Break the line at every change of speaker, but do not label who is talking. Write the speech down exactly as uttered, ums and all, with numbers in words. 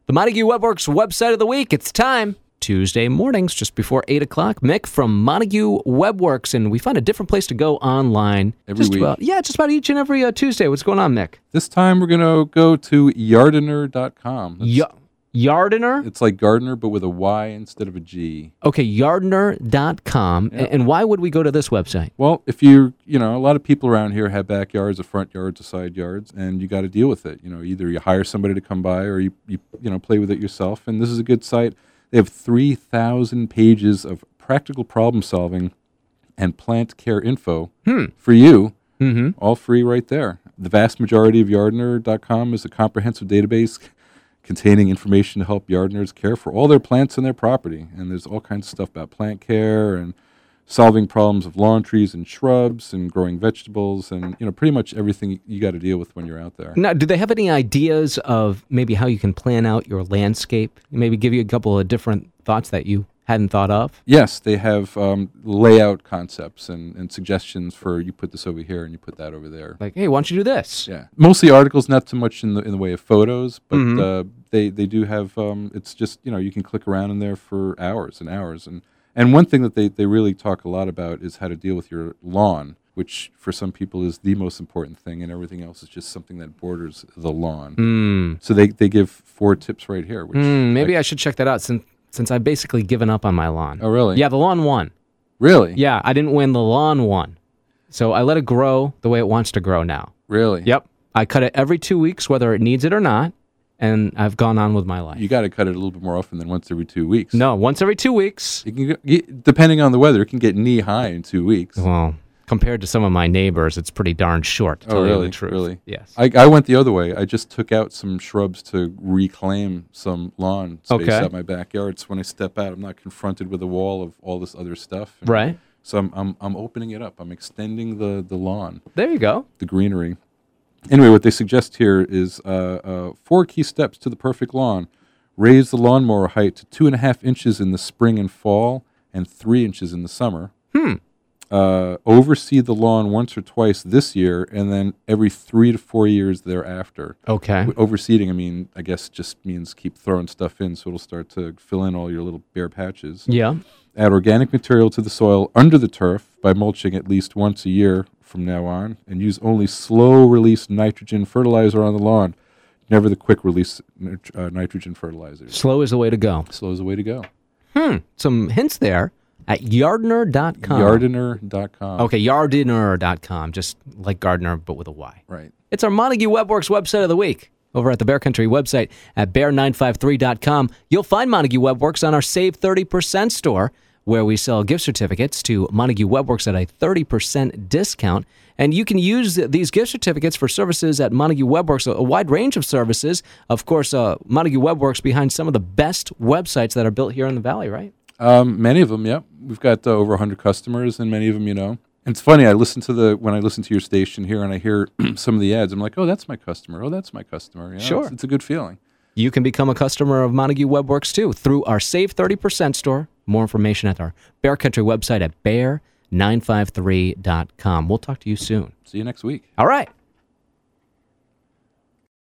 The Montague Webworks website of the week. It's time. Tuesday mornings, just before eight o'clock. Mick from Montague Webworks, and we find a different place to go online.
Every
just
week.
About, yeah, just about each and every uh, Tuesday. What's going on, Mick?
This time we're going to go to Yardiner dot com.
Y- Yardiner?
It's like Gardner, but with a Y instead of a G.
Okay, Yardiner dot com.
Yep.
And why would we go to this website?
Well, if you, you know, a lot of people around here have backyards, or front yards, or side yards, and you got to deal with it. You know, either you hire somebody to come by or you, you, you know, play with it yourself. And this is a good site. They have three thousand pages of practical problem solving and plant care info
Hmm.
for you,
Mm-hmm.
all free right there. The vast majority of Yardiner dot com is a comprehensive database containing information to help Yardiners care for all their plants and their property. And there's all kinds of stuff about plant care and solving problems of lawn trees and shrubs and growing vegetables and, you know, pretty much everything you got to deal with when you're out there.
Now, do they have any ideas of maybe how you can plan out your landscape? Maybe give you a couple of different thoughts that you hadn't thought of?
Yes, they have um, layout concepts and, and suggestions for you put this over here and you put that over there.
Like, hey, why don't you do this?
Yeah, mostly articles, not so much in the in the way of photos, but
Mhm.
uh, they they do have. Um, it's just, you know, you can click around in there for hours and hours, and and one thing that they they really talk a lot about is how to deal with your lawn, which for some people is the most important thing, and everything else is just something that borders the lawn.
Mm.
So they they give four tips right here. Which
Mm, maybe
I,
I should check that out since since I've basically given up on my lawn.
oh really?
Yeah, the lawn won.
Really?
Yeah, I didn't win. The lawn won. So I let it grow the way it wants to grow now.
Really?
Yep. I cut it every two weeks, whether it needs it or not, and I've gone on with my life.
You got to cut it a little bit more often than once every two weeks.
No, once every two weeks.
It can go, y- depending on the weather, it can get knee high in two weeks.
Well, compared to some of my neighbors, it's pretty darn short, to
Oh,
tell you
really?
the truth.
Really?
Yes.
I, I went the other way. I just took out some shrubs to reclaim some lawn space
Okay.
out my backyard. So when I step out, I'm not confronted with a wall of all this other stuff. And
Right.
So I'm, I'm I'm opening it up. I'm extending the, the lawn,
There you go.
the greenery. Anyway, what they suggest here is uh, uh, four key steps to the perfect lawn. Raise the lawnmower height to two and a half inches in the spring and fall and three inches in the summer.
Hmm.
Uh, oversee the lawn once or twice this year, and then every three to four years thereafter.
Okay.
With overseeding, I mean, I guess just means keep throwing stuff in so it'll start to fill in all your little bare patches.
Yeah.
Add organic material to the soil under the turf by mulching at least once a year from now on, and use only slow-release nitrogen fertilizer on the lawn, never the quick-release nit- uh, nitrogen fertilizers.
Slow is the way to go.
Slow is the way to go.
Hmm. Some hints there at Yardiner dot com.
Yardiner dot com.
Okay, Yardiner dot com, just like Gardner, but with a Y.
Right.
It's our Montague Webworks website of the week. Over at the Bear Country website at bear nine five three dot com, you'll find Montague Webworks on our Save thirty percent store, where we sell gift certificates to Montague Webworks at a thirty percent discount. And you can use these gift certificates for services at Montague Webworks, a wide range of services. Of course, uh, Montague Webworks behind some of the best websites that are built here in the Valley, right?
Um, many of them, yeah. We've got uh, over one hundred customers, and many of them, you know. And it's funny, I listen to the, when I listen to your station here and I hear some of the ads, I'm like, oh, that's my customer. Oh, that's my customer. You know,
Sure.
It's, it's a good feeling.
You can become a customer of Montague Webworks, too, through our Save thirty percent store. More information at our Bear Country website at bear nine five three dot com. We'll talk to you soon.
See you next week.
All right.